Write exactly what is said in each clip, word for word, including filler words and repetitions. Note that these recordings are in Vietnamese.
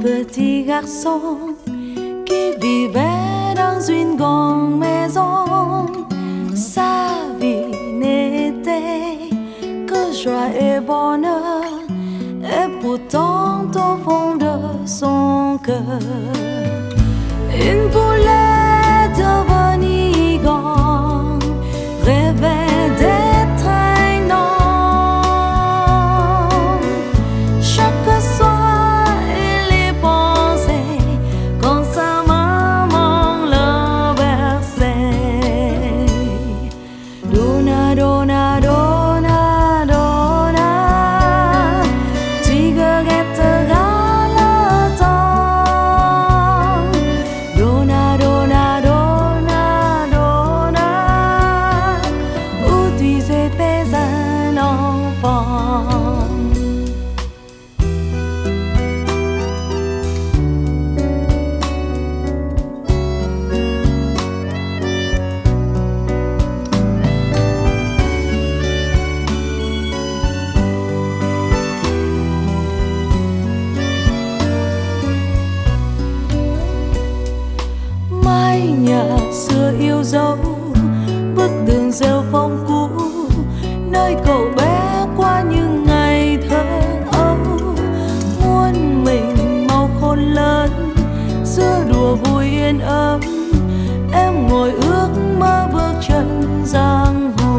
petit garçon qui vivait dans une grande maison. Sa vie n'était que joie et bonheur, et pourtant au fond de son cœur, il voulait devenir grand, rêvait d'être un homme. Chaque soir il y pensait quand sa maman le berçait. Donna, donna, donna, donna, tigre ghette gala temps. Donna, donna, donna, donna, où tu étais un enfant. Mái nhà xưa yêu dấu, bức tường rêu phong cũ, nơi cậu bé qua những ngày thơ ấu. Muôn mình mau khôn lớn, xưa đùa vui yên ấm, em ngồi ước mơ bước chân giang hồ.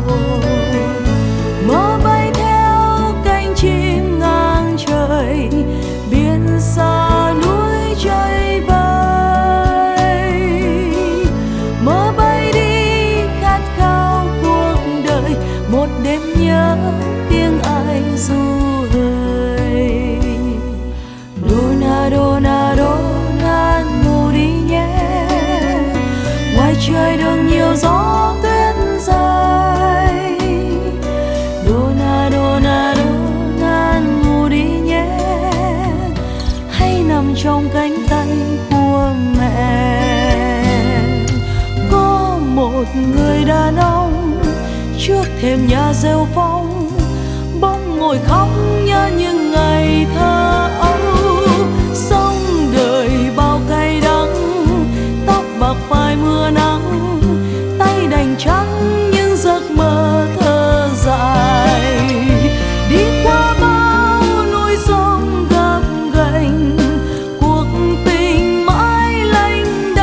Mơ bay theo cánh chim ngang trời, biển xa núi trời vời. Mơ bay đi khát khao cuộc đời, một đêm nhớ tiếng ai ru hơi. Donna, donna, donna, ngủ đi nhé, ngoài trời đường nhiều gió tuyết rơi. Donna, donna, donna, ngủ đi nhé, hãy nằm trong cánh tay của mẹ. Có một người đàn ông trước thềm nhà rêu phong, bỗng ngồi khóc nhớ những ngày thơ ấu. Sống đời bao cay đắng, tóc bạc phai mưa nắng, tay đành trắng những giấc mơ thơ dài. Đi qua bao núi sông gập ghềnh, cuộc tình mãi lênh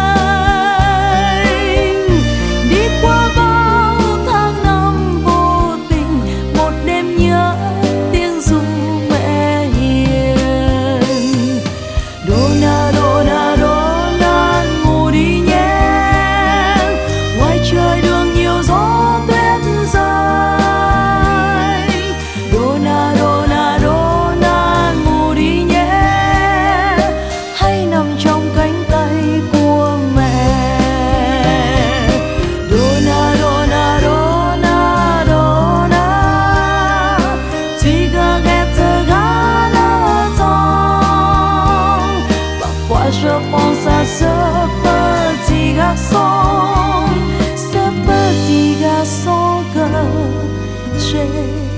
đênh. Đi qua bao tháng năm vô tình, một đêm nhớ tiếng ru mẹ hiền. Donna, donna, donna, ngủ đi nhé, ngoài trời đường nhiều gió tuyết rơi. Donna, donna, donna, ngủ đi nhé, hãy nằm trong cánh tay của mẹ. Donna, donna, donna, donna, tigre ghette gala temps. Parfois je pense à ce petit garçon, ce petit garçon que j'ai